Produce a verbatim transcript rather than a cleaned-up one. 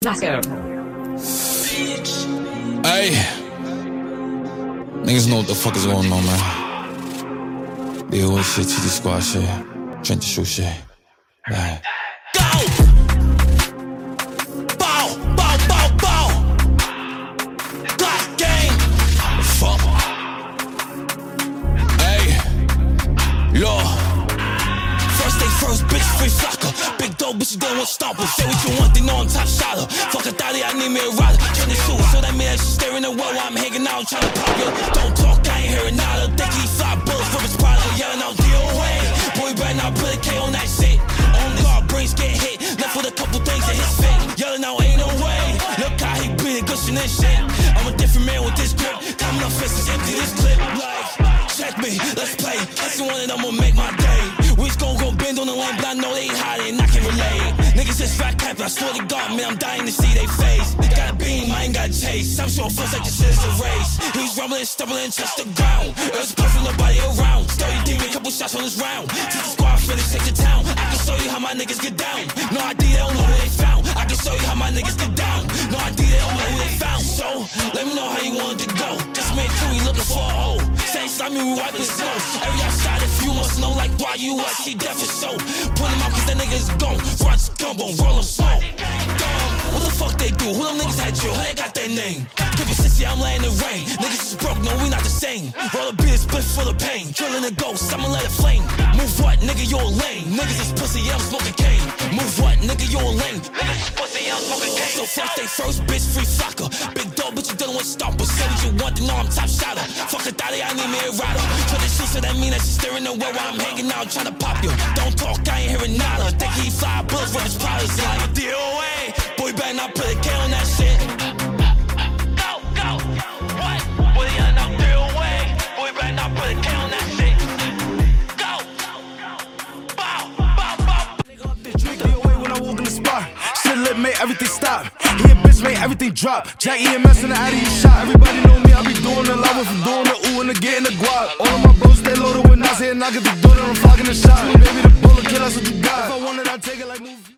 Let's go. Hey, niggas know what the fuck is going on, man. The old shit, T D Squad shit, Trent the Shoe shit. Right. Go! Bow, bow, bow, bow. Glass gang. Fuck. Hey, yo. First day first, bitch, free flocker. Big dog, bitch, you don't want stomper. Say what you want, they know I'm top shotter. Fuck a thotty, I need me a rider. Turn the shoe, so that mean that she staring at well while I'm hanging out, trying to pop you. Don't talk, I ain't hearing nada. Think he five bullets from his product, yelling out D O A. Boy, better not put a K on that shit. On guard, brains get hit. Left with a couple things in his face. Yelling out, ain't no way. Look how he beating, gushing this shit. I'm a different man with this grip. Coming up fists, empty this clip. Like, check me, let's play. That's the one that I'ma make my day. We just gon' go bend on the lane, but I know they hiding, I can relate. Niggas just fat cap, I swear to God, man, I'm dying to see they face. Got a beam, I ain't got a chase. I'm sure it feels like this is a race. He's rumbling, stumbling, touch the ground. Earth's perfect, nobody around. Sturdy demon, couple shots on this round. T D Squad, finish, take the town. I can show you how my niggas get down. No idea, they don't know who they found. I can show you how my niggas get down. No idea, they don't know who they found. So, let me know how you want it to go. Just made sure we looking for a hole. Same slimy, we wipe his nose. Every outside, if you must know, like why you was, he deaf is so. Put him out, cause that nigga is gone. Front gumbo, roll him slow. Dumb, what the fuck they do? Who them niggas had you? How they got their name? Give me sixty, I'm laying the rain. Niggas is broke, no, we not the same. Roll a beat, split full of pain. Drilling a ghost, I'ma let it flame. Move what, nigga, you're lame. Niggas is pussy, I'm smoking cane. Move what, nigga, you're lame. Niggas is pussy, I'm smoking cane. So first they first, bitch, free flocker. Big dog, bitch, you done with stomper. Say what you want, to know I'm top shotter. Fuck a thotty, I need me a rider. Try to shoot, so that mean that she's staring the way while I'm hanging out, trying to pop you. Don't talk, I ain't hearing nada. Think he fly bullets from his products like D O A. Boy, better not put a K on that shit. Go, go, what? Boy, you know D O A. Boy, better not put a K on that shit. Go, bow, bow, bow. D O A when I walk in the spot. Shit lit, make everything stop. He a bitch, make everything drop. Jack E M S in the Addy, he shot. Everybody know me, I be doing the lava from doing the ooh and the getting the guap. All of my bros stay loaded with Nazi and I get the door, I'm flogging the shot. Baby, the bullet kill, that's what you got. If I want it, I take it like movie.